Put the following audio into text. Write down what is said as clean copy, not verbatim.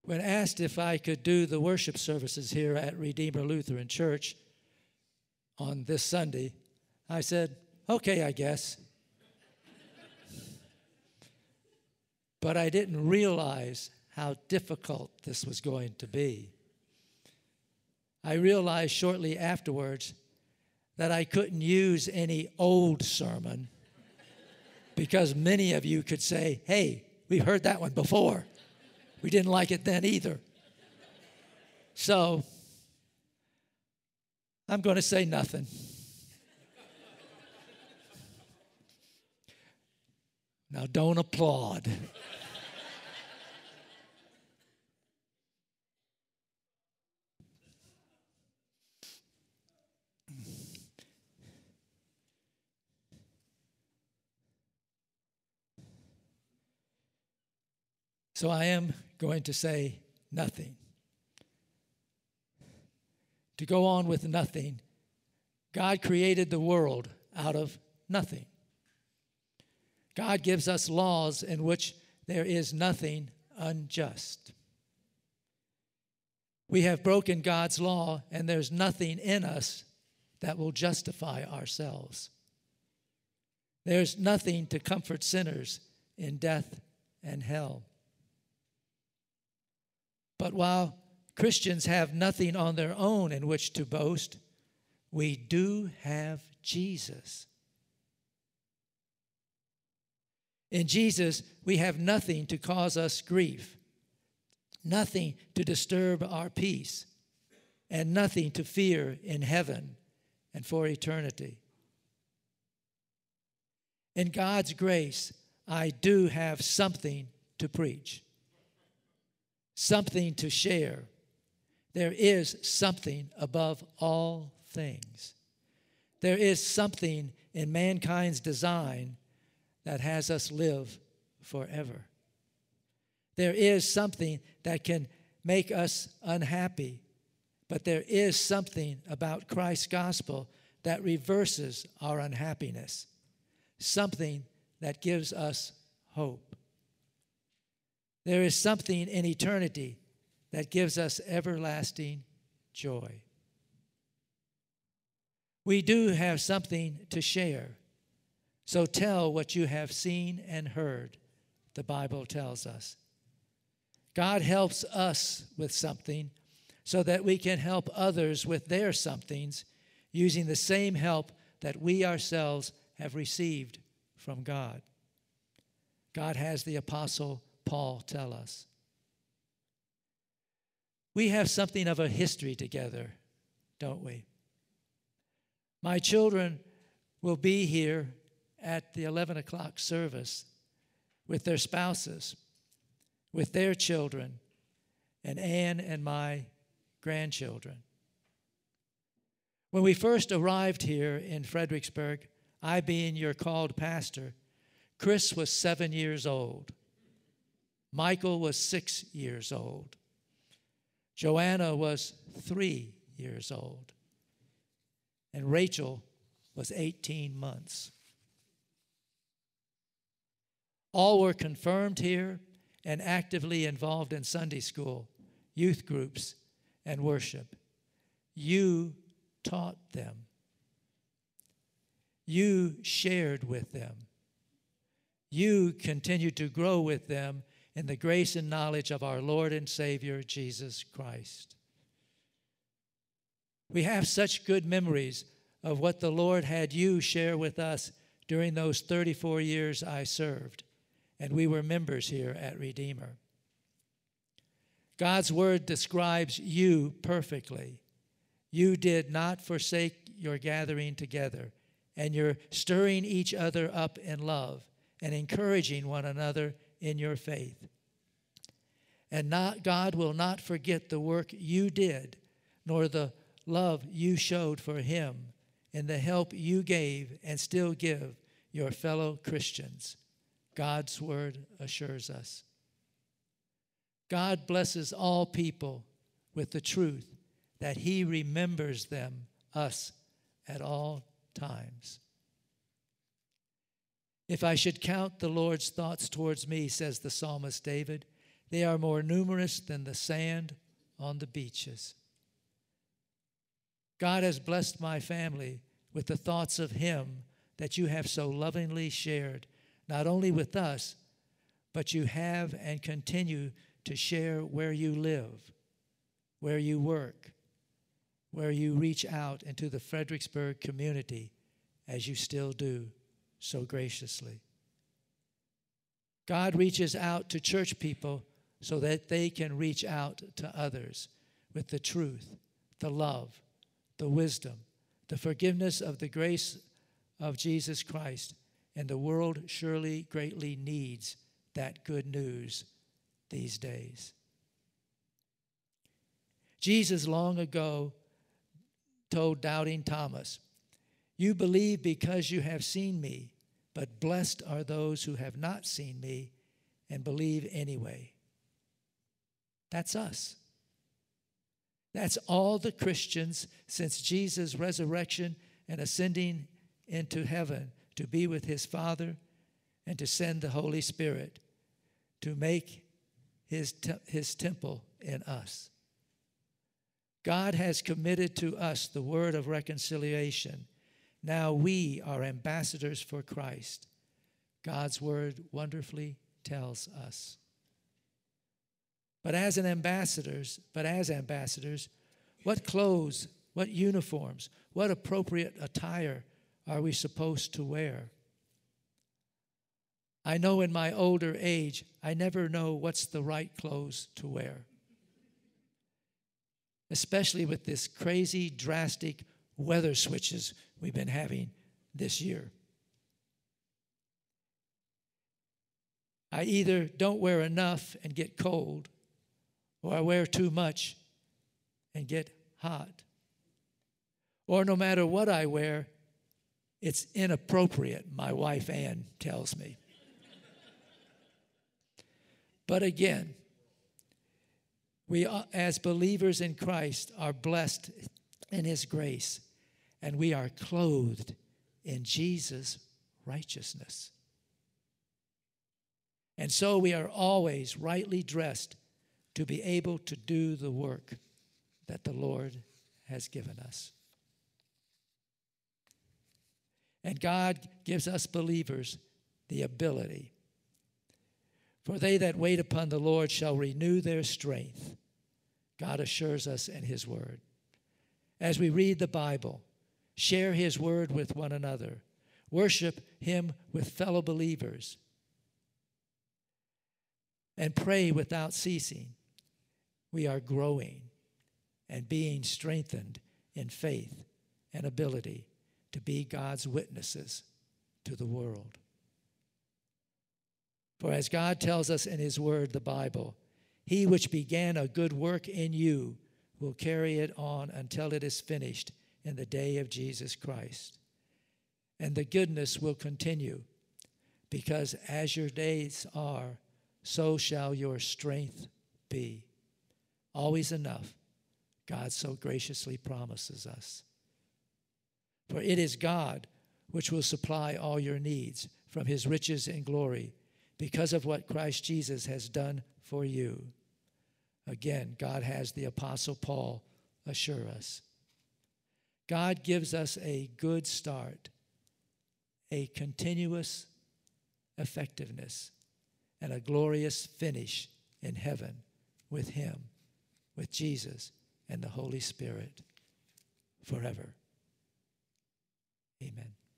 When asked if I could do the worship services here at Redeemer Lutheran Church on this Sunday, I said, okay, I guess. But I didn't realize how difficult this was going to be. I realized shortly afterwards that I couldn't use any old sermon because many of you could say, hey, we've heard that one before. We didn't like it then either. So I'm going to say nothing. Now don't applaud. So I am going to say nothing. To go on with nothing, God created the world out of nothing. God gives us laws in which there is nothing unjust. We have broken God's law, and there's nothing in us that will justify ourselves. There's nothing to comfort sinners in death and hell. But while Christians have nothing on their own in which to boast, we do have Jesus. In Jesus, we have nothing to cause us grief, nothing to disturb our peace, and nothing to fear in heaven and for eternity. In God's grace, I do have something to preach, something to share. There is something above all things. There is something in mankind's design that has us live forever. There is something that can make us unhappy, but there is something about Christ's gospel that reverses our unhappiness, something that gives us hope. There is something in eternity that gives us everlasting joy. We do have something to share. So tell what you have seen and heard, the Bible tells us. God helps us with something so that we can help others with their somethings using the same help that we ourselves have received from God. God has the Apostle Paul tell us. We have something of a history together, don't we? My children will be here at the 11 o'clock service with their spouses, with their children, and Ann and my grandchildren. When we first arrived here in Fredericksburg, I being your called pastor, Chris was 7 years old. Michael was 6 years old. Joanna was 3 years old. And Rachel was 18 months. All were confirmed here and actively involved in Sunday school, youth groups, and worship. You taught them. You shared with them. You continued to grow with them in the grace and knowledge of our Lord and Savior, Jesus Christ. We have such good memories of what the Lord had you share with us during those 34 years I served, and we were members here at Redeemer. God's word describes you perfectly. You did not forsake your gathering together, and you're stirring each other up in love and encouraging one another in your faith. And God will not forget the work you did, nor the love you showed for him and the help you gave and still give your fellow Christians. God's word assures us. God blesses all people with the truth that he remembers them, us, at all times. If I should count the Lord's thoughts towards me, says the psalmist David, They are more numerous than the sand on the beaches. God has blessed my family with the thoughts of Him that you have so lovingly shared, not only with us, but you have and continue to share where you live, where you work, where you reach out into the Fredericksburg community, as you still do so graciously. God reaches out to church people so that they can reach out to others with the truth, the love, the wisdom, the forgiveness of the grace of Jesus Christ. And the world surely greatly needs that good news these days. Jesus long ago told doubting Thomas, "You believe because you have seen me, but blessed are those who have not seen me and believe anyway." That's us. That's all the Christians since Jesus' resurrection and ascending into heaven to be with His Father and to send the Holy Spirit to make His temple in us. God has committed to us the word of reconciliation. Now we are ambassadors for Christ. God's word wonderfully tells us. But as ambassadors, what clothes, what uniforms, what appropriate attire are we supposed to wear? I know in my older age, I never know what's the right clothes to wear. Especially with this crazy, drastic weather switches we've been having this year. I either don't wear enough and get cold, or I wear too much and get hot. Or no matter what I wear, it's inappropriate, my wife Ann tells me. But again, we as believers in Christ are blessed in His grace, and we are clothed in Jesus' righteousness. And so we are always rightly dressed to be able to do the work that the Lord has given us. And God gives us believers the ability. For they that wait upon the Lord shall renew their strength. God assures us in His word. As we read the Bible, share His word with one another, worship Him with fellow believers, and pray without ceasing, we are growing and being strengthened in faith and ability to be God's witnesses to the world. For as God tells us in His word, the Bible, He which began a good work in you will carry it on until it is finished in the day of Jesus Christ. And the goodness will continue, because as your days are, so shall your strength be. Always enough, God so graciously promises us. For it is God which will supply all your needs from His riches and glory, because of what Christ Jesus has done for you. Again, God has the Apostle Paul assure us. God gives us a good start, a continuous effectiveness, and a glorious finish in heaven with Him, with Jesus and the Holy Spirit forever. Amen.